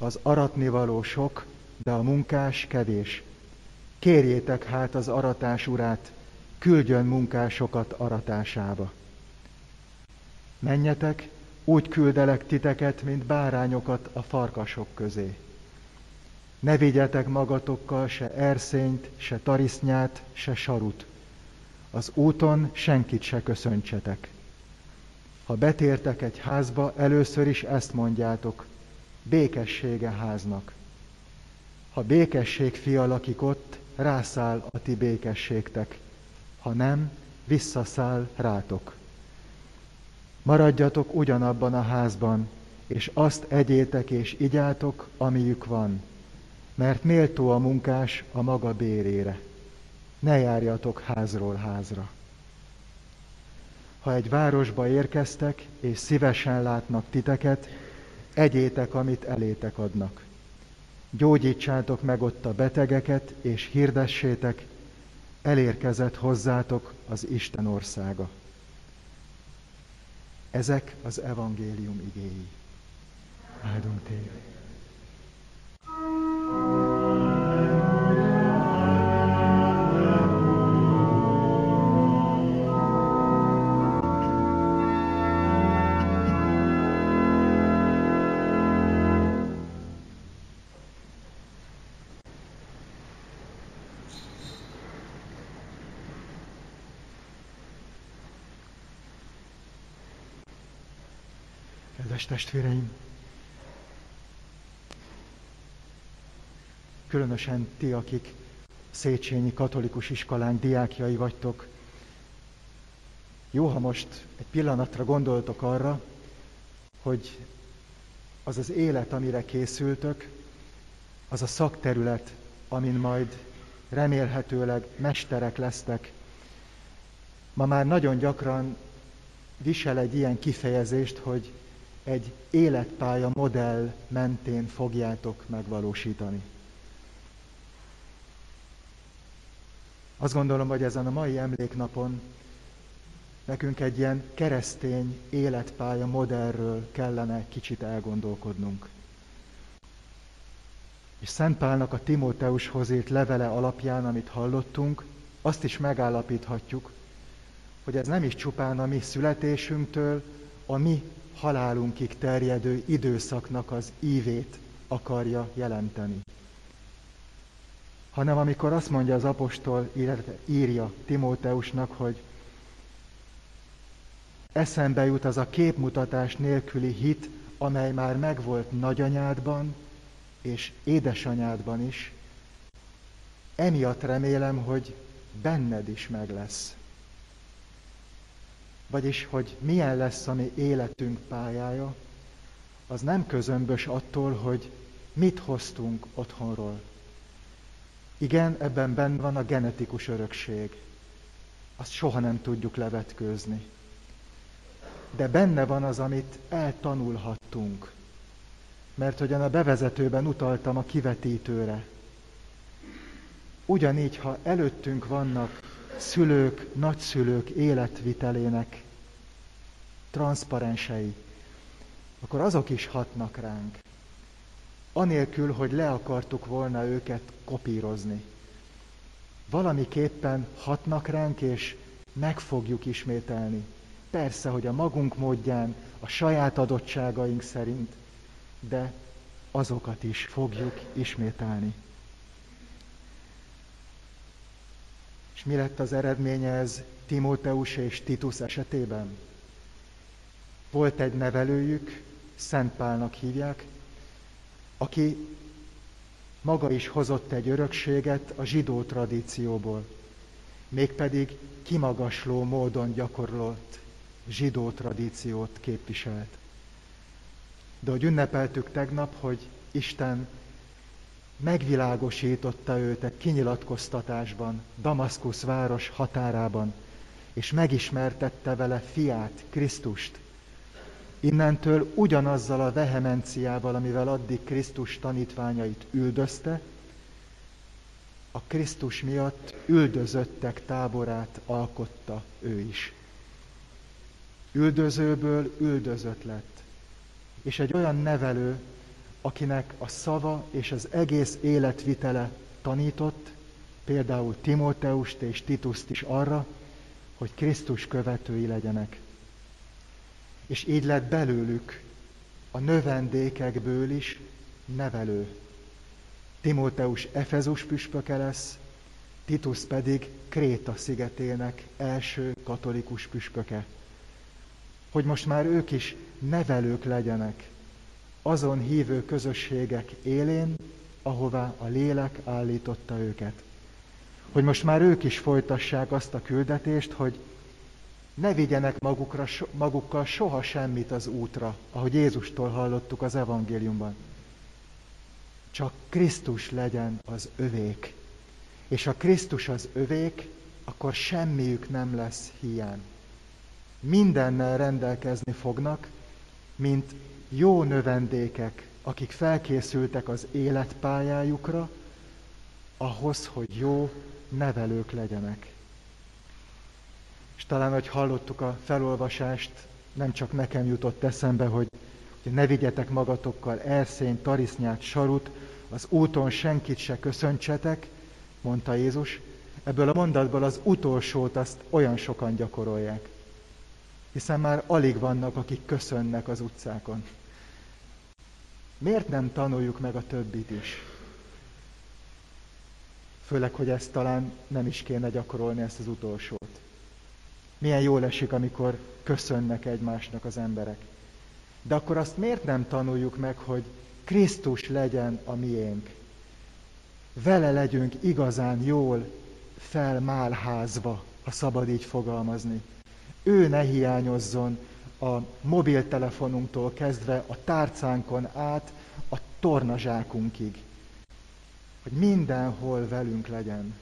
az aratnivaló sok, de a munkás kevés. Kérjétek hát az aratás urát, küldjön munkásokat aratásába. Menjetek, úgy küldelek titeket, mint bárányokat a farkasok közé. Ne vigyetek magatokkal se erszényt, se tarisznyát, se sarut. Az úton senkit se köszöntsetek. Ha betértek egy házba, először is ezt mondjátok, békessége háznak. Ha békesség fia lakik ott, rászáll a ti békességtek, ha nem, visszaszáll rátok. Maradjatok ugyanabban a házban, és azt egyétek és igyátok, amiük van, mert méltó a munkás a maga bérére. Ne járjatok házról házra. Ha egy városba érkeztek, és szívesen látnak titeket, egyétek, amit elétek adnak. Gyógyítsátok meg ott a betegeket, és hirdessétek, elérkezett hozzátok az Isten országa. Ezek az evangélium igéi. Áldunk téged! Kedves testvéreim! Különösen ti, akik Széchenyi Katolikus Iskolánk diákjai vagytok, jó, ha most egy pillanatra gondoltok arra, hogy az az élet, amire készültök, az a szakterület, amin majd remélhetőleg mesterek lesztek. Ma már nagyon gyakran visel egy ilyen kifejezést, hogy egy életpálya modell mentén fogjátok megvalósítani. Azt gondolom, hogy ezen a mai emléknapon nekünk egy ilyen keresztény életpálya modellről kellene kicsit elgondolkodnunk. És Szent Pálnak a Timóteushoz írt levele alapján, amit hallottunk, azt is megállapíthatjuk, hogy ez nem is csupán a mi születésünktől, a mi halálunkig terjedő időszaknak az ívét akarja jelenteni. Hanem amikor azt mondja az apostol, írja Timóteusnak, hogy eszembe jut az a képmutatás nélküli hit, amely már megvolt nagyanyádban és édesanyádban is, emiatt remélem, hogy benned is meg lesz. Vagyis, hogy milyen lesz a mi életünk pályája, az nem közömbös attól, hogy mit hoztunk otthonról. Igen, ebben benne van a genetikus örökség. Azt soha nem tudjuk levetkőzni. De benne van az, amit eltanulhattunk. Mert hogyan a bevezetőben utaltam a kivetítőre. Ugyanígy, ha előttünk vannak szülők, nagyszülők életvitelének transzparensei, akkor azok is hatnak ránk. Anélkül, hogy le akartuk volna őket kopírozni. Valamiképpen hatnak ránk, és meg fogjuk ismételni. Persze, hogy a magunk módján, a saját adottságaink szerint, de azokat is fogjuk ismételni. És mi lett az eredménye ez Timóteus és Titus esetében? Volt egy nevelőjük, Szent Pálnak hívják, aki maga is hozott egy örökséget a zsidó tradícióból, mégpedig kimagasló módon gyakorolt zsidó tradíciót képviselt. De hogy ünnepeltük tegnap, hogy Isten megvilágosította őt egy kinyilatkoztatásban, Damaszkusz város határában, és megismertette vele fiát, Krisztust. Innentől ugyanazzal a vehemenciával, amivel addig Krisztus tanítványait üldözte, a Krisztus miatt üldözöttek táborát alkotta ő is. Üldözőből üldözött lett. És egy olyan nevelő, akinek a szava és az egész életvitele tanított, például Timóteust és Tituszt is arra, hogy Krisztus követői legyenek. És így lett belőlük a növendékekből is nevelő. Timóteus Efezus püspöke lesz, Titus pedig Kréta szigetének első katolikus püspöke. Hogy most már ők is nevelők legyenek azon hívő közösségek élén, ahová a lélek állította őket. Hogy most már ők is folytassák azt a küldetést, hogy ne vigyenek magukkal soha semmit az útra, ahogy Jézustól hallottuk az evangéliumban. Csak Krisztus legyen az övék. És ha Krisztus az övék, akkor semmiük nem lesz hiány. Mindennel rendelkezni fognak, mint jó növendékek, akik felkészültek az életpályájukra, ahhoz, hogy jó nevelők legyenek. És talán, hogy hallottuk a felolvasást, nem csak nekem jutott eszembe, hogy ne vigyetek magatokkal erszényt, tarisznyát, sarut, az úton senkit se köszöntsetek, mondta Jézus. Ebből a mondatból az utolsót azt olyan sokan gyakorolják. Hiszen már alig vannak, akik köszönnek az utcákon. Miért nem tanuljuk meg a többit is? Főleg, hogy ezt talán nem is kéne gyakorolni, ezt az utolsót. Milyen jól esik, amikor köszönnek egymásnak az emberek. De akkor azt miért nem tanuljuk meg, hogy Krisztus legyen a miénk? Vele legyünk igazán jól felmálházva, ha szabad így fogalmazni. Ő ne hiányozzon a mobiltelefonunktól kezdve a tárcánkon át a tornazsákunkig. Hogy mindenhol velünk legyen.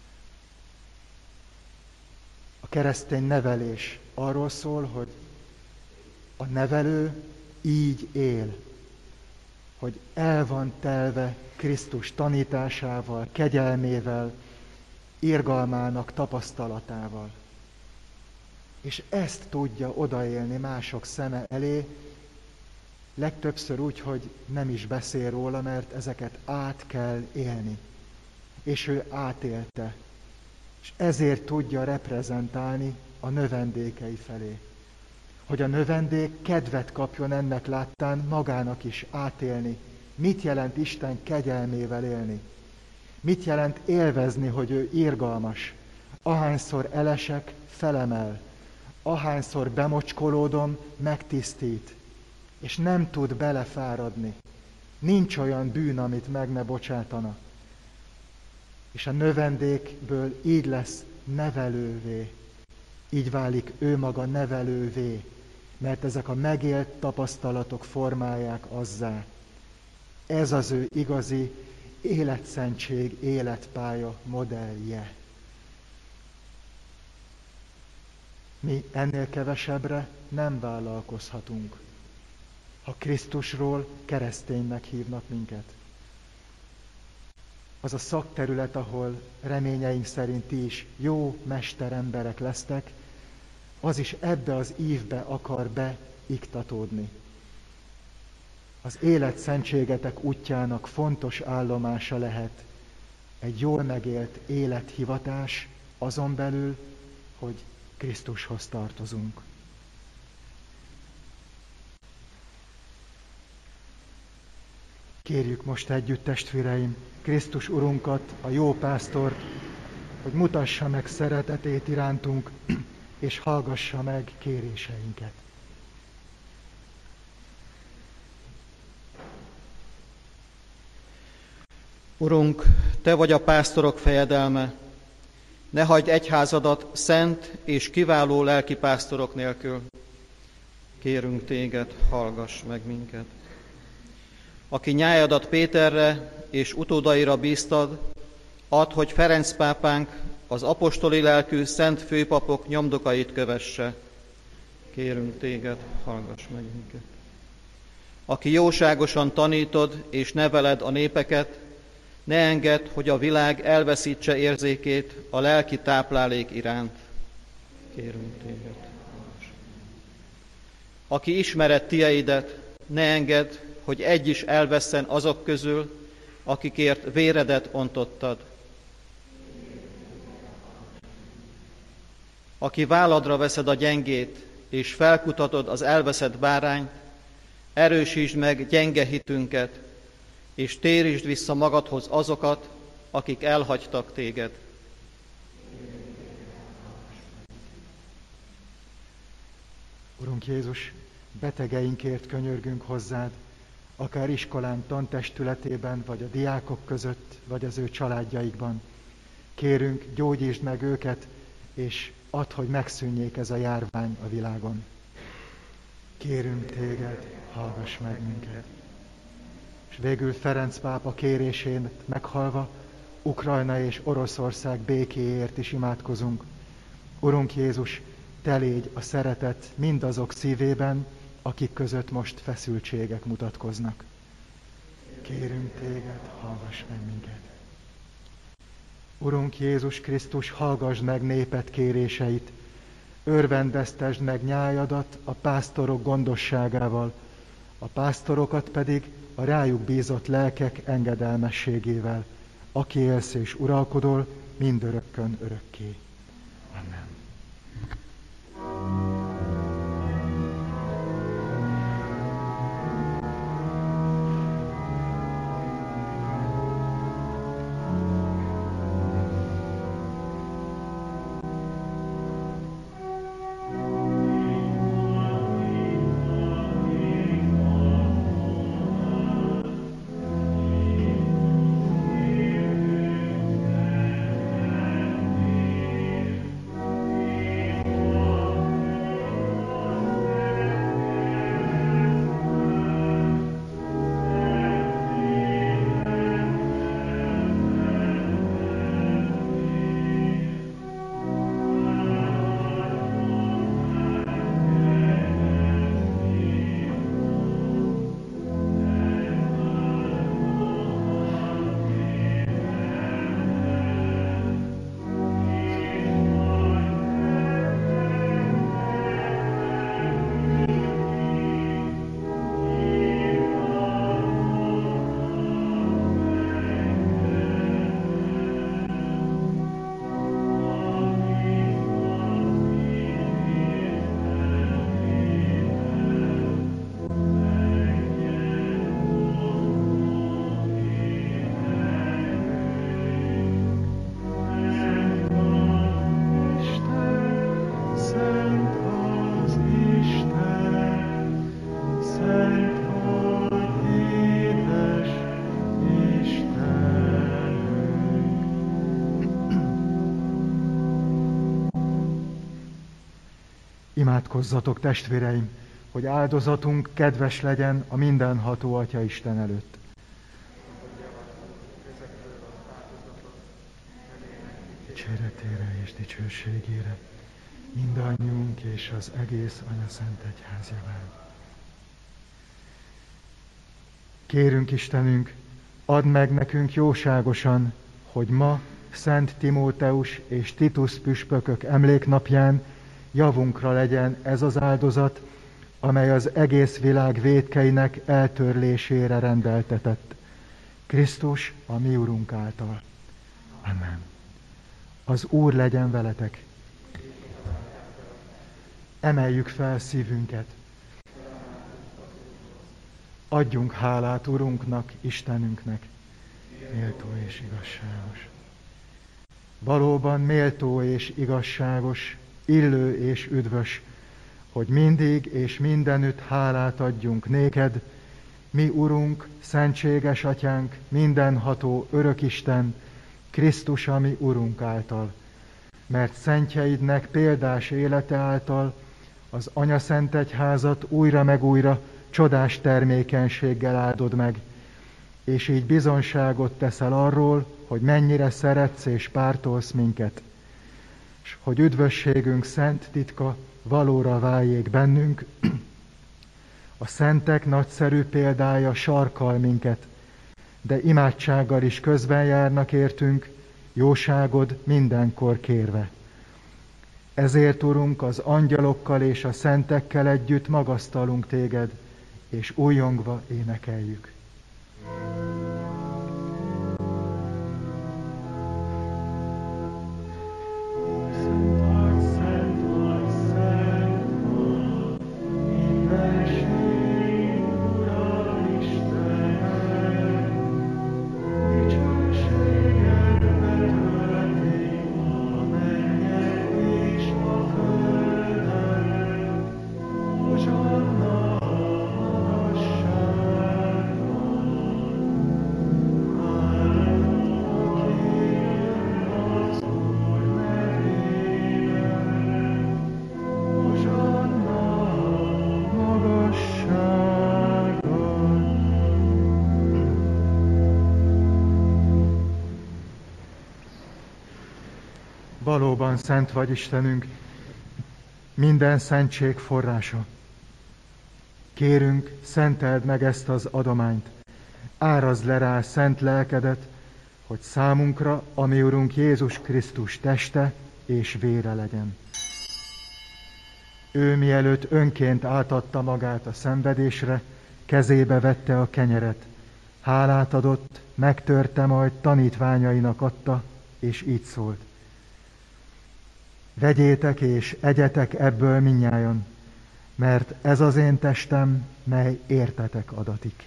A keresztény nevelés arról szól, hogy a nevelő így él, hogy el van telve Krisztus tanításával, kegyelmével, irgalmának tapasztalatával. És ezt tudja odaélni mások szeme elé, legtöbbször úgy, hogy nem is beszél róla, mert ezeket át kell élni. És ő átélte. És ezért tudja reprezentálni a növendékei felé. Hogy a növendék kedvet kapjon ennek láttán magának is átélni. Mit jelent Isten kegyelmével élni? Mit jelent élvezni, hogy ő irgalmas? Ahányszor elesek, felemel. Ahányszor bemocskolódom, megtisztít. És nem tud belefáradni. Nincs olyan bűn, amit meg ne bocsátana. És a növendékből így lesz nevelővé. Így válik ő maga nevelővé, mert ezek a megélt tapasztalatok formálják azzá. Ez az ő igazi életszentség, életpálya modellje. Mi ennél kevesebbre nem vállalkozhatunk, ha Krisztusról kereszténynek hívnak minket. Az a szakterület, ahol reményeink szerint ti is jó mesteremberek lesztek, az is ebbe az ívbe akar beiktatódni. Az életszentségetek útjának fontos állomása lehet egy jól megélt élethivatás, azon belül, hogy Krisztushoz tartozunk. Kérjük most együtt, testvéreim, Krisztus Urunkat, a jó pásztort, hogy mutassa meg szeretetét irántunk, és hallgassa meg kéréseinket. Urunk, Te vagy a pásztorok fejedelme, ne hagyj egyházadat szent és kiváló lelkipásztorok nélkül. Kérünk Téged, hallgass meg minket. Aki nyájadat Péterre és utódaira bíztad, add, hogy Ferenc pápánk az apostoli lelkű szent főpapok nyomdokait kövesse. Kérünk Téged, hallgass meg minket. Aki jóságosan tanítod és neveled a népeket, ne engedd, hogy a világ elveszítse érzékét a lelki táplálék iránt. Kérünk Téged, hallgass. Aki ismered tieidet, ne engedd, hogy egy is elvesszen azok közül, akikért véredet ontottad. Aki válladra veszed a gyengét, és felkutatod az elveszett bárányt, erősítsd meg gyenge hitünket, és térítsd vissza magadhoz azokat, akik elhagytak téged. Urunk Jézus, betegeinkért könyörgünk hozzád, akár iskolánk tantestületében, vagy a diákok között, vagy az ő családjaikban. Kérünk, gyógyítsd meg őket, és add, hogy megszűnjék ez a járvány a világon. Kérünk téged, hallgass meg minket. És végül Ferenc pápa kérésén meghalva, Ukrajna és Oroszország békéért is imádkozunk. Urunk Jézus, te légy a szeretet mindazok szívében, akik között most feszültségek mutatkoznak. Kérünk téged, hallgass meg minket. Urunk Jézus Krisztus, hallgass meg néped kéréseit, örvendeztesd meg nyájadat a pásztorok gondosságával, a pásztorokat pedig a rájuk bízott lelkek engedelmességével, aki élsz és uralkodol mindörökkön örökké. Amen. Imádkozzatok, testvéreim, hogy áldozatunk kedves legyen a mindenható Atya Isten előtt. Dicséretére és dicsőségére, mindannyiunk és az egész Anyaszent Egyház javán. Kérünk Istenünk, add meg nekünk jóságosan, hogy ma Szent Timóteus és Titus püspökök emléknapján javunkra legyen ez az áldozat, amely az egész világ vétkeinek eltörlésére rendeltetett. Krisztus, a mi Urunk által. Amen. Az Úr legyen veletek. Emeljük fel szívünket. Adjunk hálát Urunknak, Istenünknek. Méltó és igazságos. Valóban méltó és igazságos, illő és üdvös, hogy mindig és mindenütt hálát adjunk néked, mi Urunk, szentséges Atyánk, mindenható Örökisten, Krisztus, a mi Urunk által. Mert szentjeidnek példás élete által az Anyaszent Egyházat újra meg újra csodás termékenységgel áldod meg, és így bizonságot teszel arról, hogy mennyire szeretsz és pártolsz minket, és hogy üdvösségünk szent titka valóra váljék bennünk, a szentek nagyszerű példája sarkal minket, de imádsággal is közben járnak értünk, jóságod mindenkor kérve. Ezért, Urunk, az angyalokkal és a szentekkel együtt magasztalunk téged, és újongva énekeljük. Valóban szent vagy, Istenünk, minden szentség forrása. Kérünk, szenteld meg ezt az adományt, árazd le rá szent lelkedet, hogy számunkra, a mi Urunk Jézus Krisztus teste és vére legyen. Ő mielőtt önként átadta magát a szenvedésre, kezébe vette a kenyeret, hálát adott, megtörte, majd tanítványainak adta, és így szólt. Vegyétek és egyetek ebből mindnyájan, mert ez az én testem, mely értetek adatik.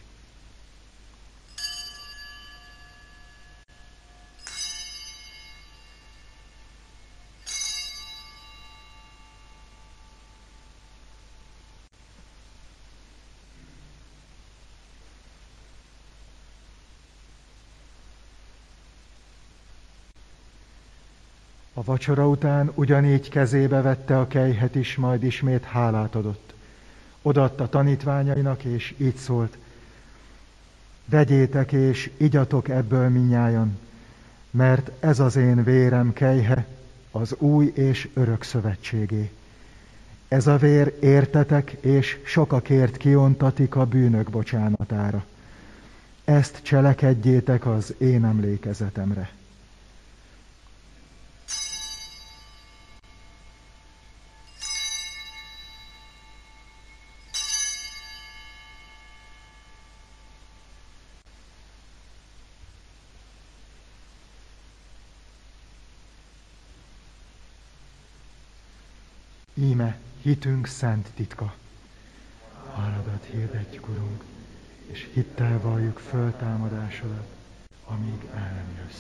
A vacsora után ugyanígy kezébe vette a kelyhet is, majd ismét hálát adott. Odaadta tanítványainak, és így szólt. Vegyétek és igyatok ebből mindnyájan, mert ez az én vérem kelyhe, az új és örök szövetségé. Ez a vér értetek és sokakért kiontatik a bűnök bocsánatára. Ezt cselekedjétek az én emlékezetemre. Íme hitünk szent titka. Háladat hirdetjük, Urunk, és hittel valljuk föltámadásodat, amíg el nem jössz.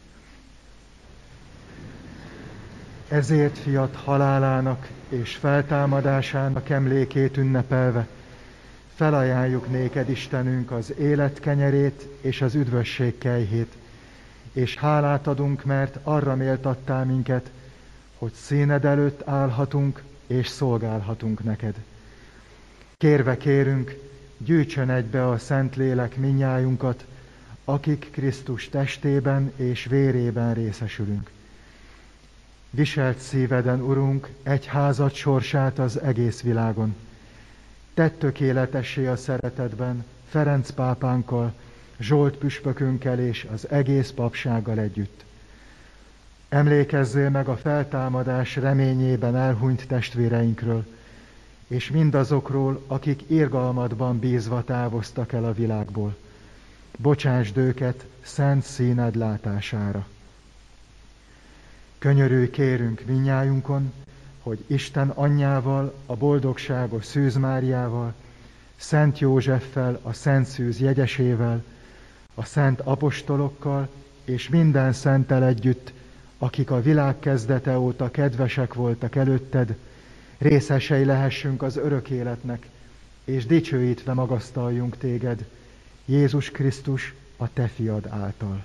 Ezért fiat halálának és feltámadásának emlékét ünnepelve felajánljuk néked, Istenünk, az élet kenyerét és az üdvösség kelyhét, és hálát adunk, mert arra méltattál minket, hogy színed előtt állhatunk és szolgálhatunk neked. Kérve kérünk, gyűjtsön egybe a Szentlélek mindnyájunkat, akik Krisztus testében és vérében részesülünk. Viselt szíveden, Urunk, egyházad sorsát az egész világon. Tedd tökéletessé a szeretetben Ferenc pápánkkal, Zsolt püspökünkkel és az egész papsággal együtt. Emlékezzél meg a feltámadás reményében elhunyt testvéreinkről, és mindazokról, akik irgalmadban bízva távoztak el a világból. Bocsásd őket szent színed látására. Könyörülj kérünk mindnyájunkon, hogy Isten anyjával, a boldogságos Szűz Máriával, Szent Józseffel, a Szent Szűz jegyesével, a szent apostolokkal és minden szenttel együtt, akik a világ kezdete óta kedvesek voltak előtted, részesei lehessünk az örök életnek, és dicsőítve magasztaljunk téged, Jézus Krisztus, a te fiad által.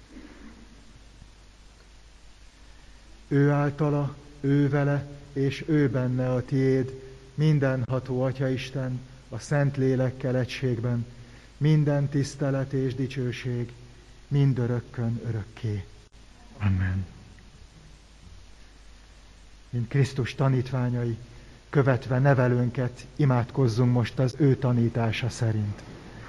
Ő általa, ő vele, és ő benne a tiéd, mindenható Atyaisten, a Szent Lélekkel egységben, minden tisztelet és dicsőség, mindörökkön örökké. Amen. Mint Krisztus tanítványai, követve nevelőnket, imádkozzunk most az ő tanítása szerint.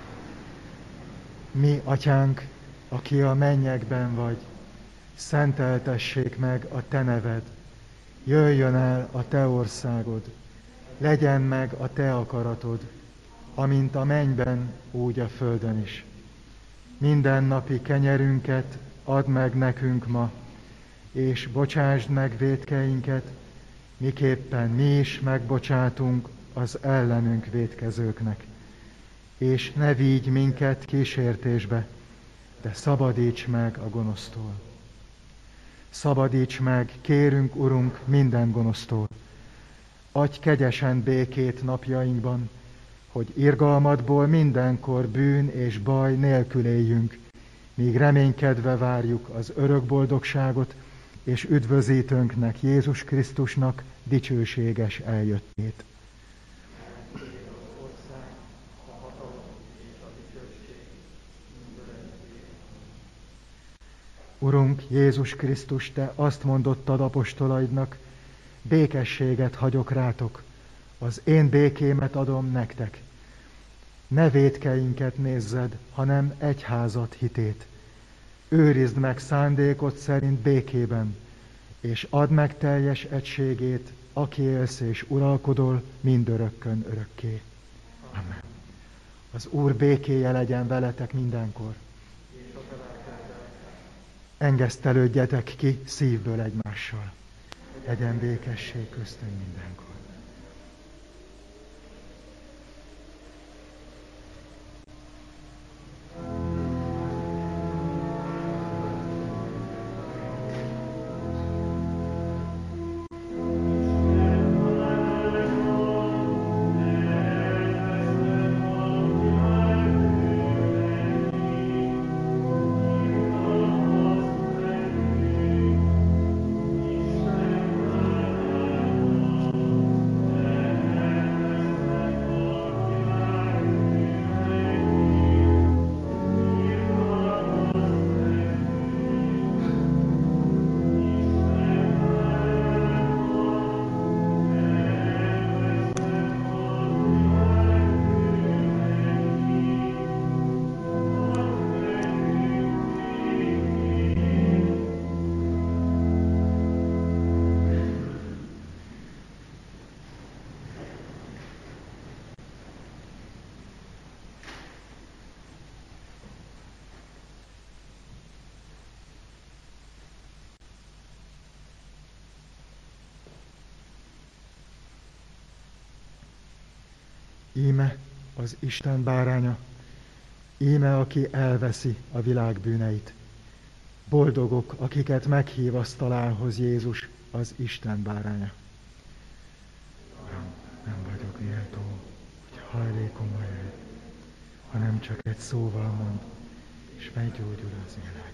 Mi, Atyánk, aki a mennyekben vagy, szenteltessék meg a te neved, jöjjön el a te országod, legyen meg a te akaratod, amint a mennyben, úgy a földön is. Mindennapi kenyerünket add meg nekünk ma, és bocsásd meg vétkeinket, miképpen mi is megbocsátunk az ellenünk vétkezőknek. És ne vigy minket kísértésbe, de szabadíts meg a gonosztól. Szabadíts meg, kérünk, Urunk, minden gonosztól. Adj kegyesen békét napjainkban, hogy irgalmadból mindenkor bűn és baj nélkül éljünk, míg reménykedve várjuk az örök boldogságot és üdvözítőnknek, Jézus Krisztusnak dicsőséges eljöttét. Urunk Jézus Krisztus, Te azt mondottad apostolaidnak, békességet hagyok rátok, az én békémet adom nektek. Ne vétkeinket nézzed, hanem egyházat hitét. Őrizd meg szándékod szerint békében, és add meg teljes egységét, aki élsz és uralkodol mindörökkön örökké. Amen. Az Úr békéje legyen veletek mindenkor. Engesztelődjetek ki szívből egymással. Legyen békesség köztünk mindenkor. Íme az Isten báránya, íme aki elveszi a világ bűneit. Boldogok, akiket meghív asztalához Jézus, az Isten báránya. Uram, nem vagyok méltó, hogy hajlékomba jöjj, hanem csak egy szóval mond, és meggyógyul az én lelkem.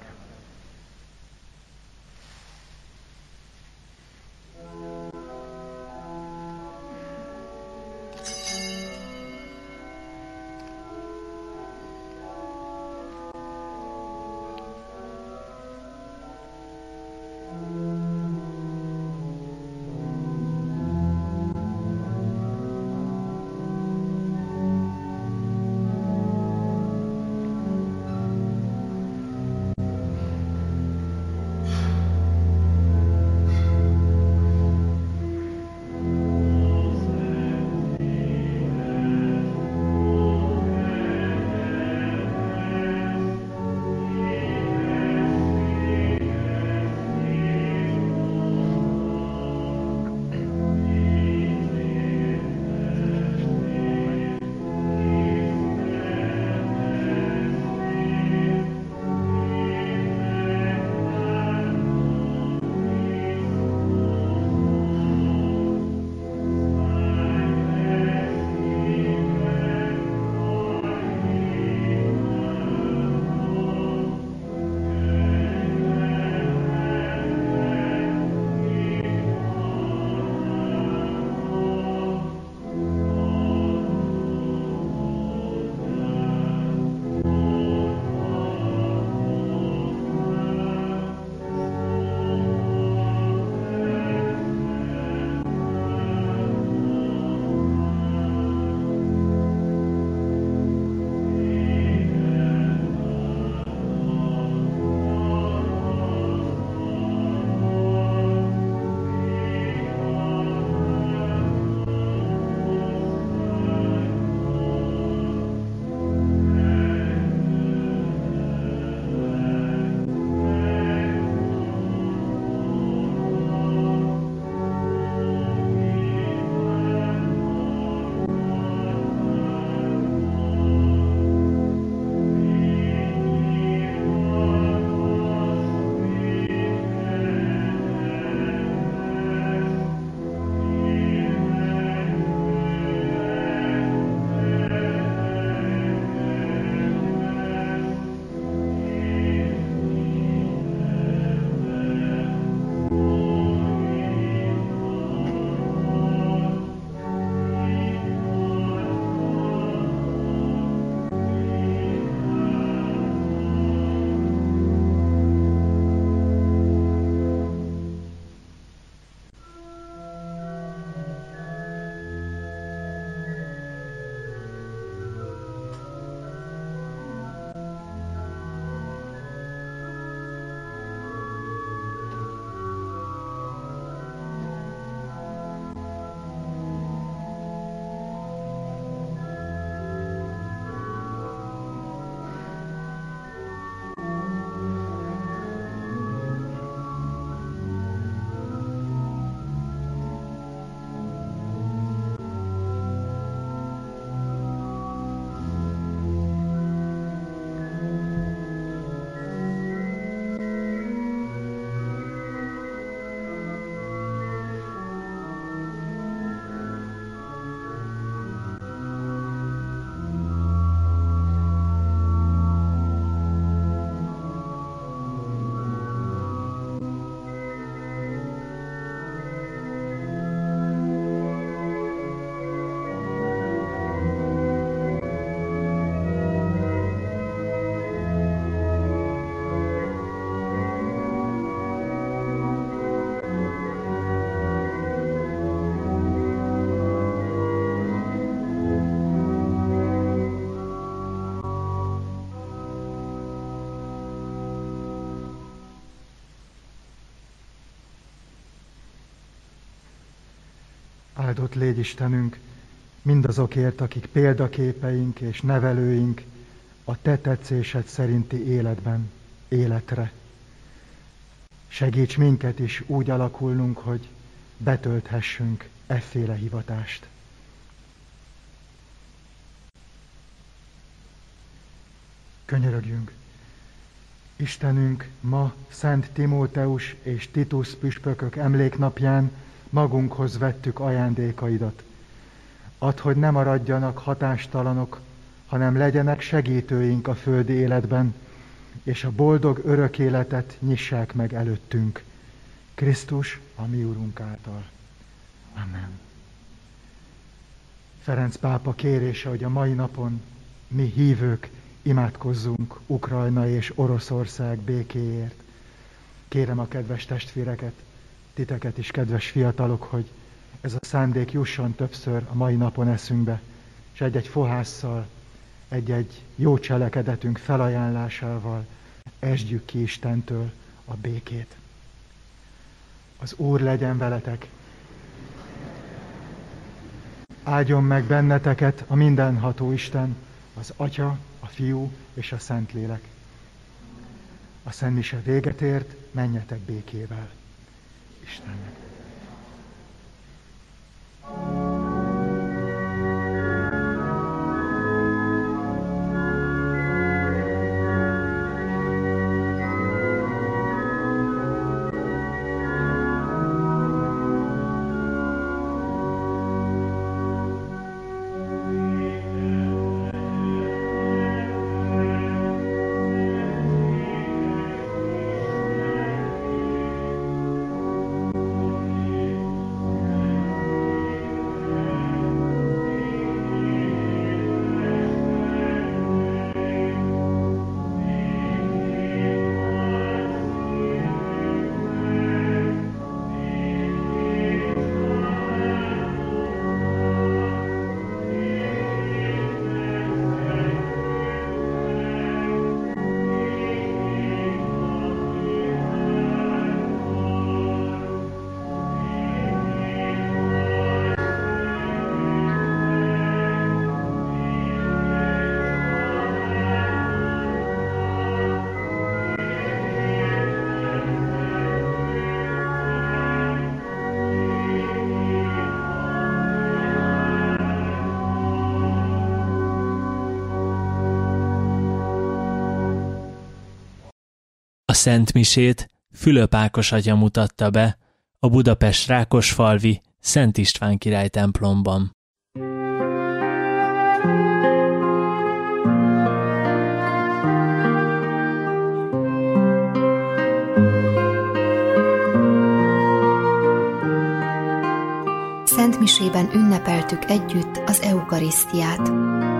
Áldott légy Istenünk mindazokért, akik példaképeink és nevelőink a Te tetszésed szerinti életre. Segíts minket is úgy alakulnunk, hogy betölthessünk efféle hivatást. Könyörögjünk! Istenünk, ma Szent Timóteus és Titus püspökök emléknapján magunkhoz vettük ajándékaidat. Add, hogy ne maradjanak hatástalanok, hanem legyenek segítőink a földi életben, és a boldog örök életet nyissák meg előttünk. Krisztus, a mi Urunk által. Amen. Ferenc pápa kérése, hogy a mai napon mi hívők imádkozzunk Ukrajna és Oroszország békéért. Kérem a kedves testvéreket, titeket is, kedves fiatalok, hogy ez a szándék jusson többször a mai napon eszünkbe, és egy-egy fohásszal, egy-egy jó cselekedetünk felajánlásával esdjük ki Istentől a békét. Az Úr legyen veletek! Áldjon meg benneteket a mindenható Isten, az Atya, a Fiú és a Szentlélek. A szentmise véget ért, menjetek békével. Istennek. Szentmisét Fülöp Ákos atya mutatta be a Budapest Rákosfalvi Szent István király templomban. Szentmisében ünnepeltük együtt az eukarisztiát.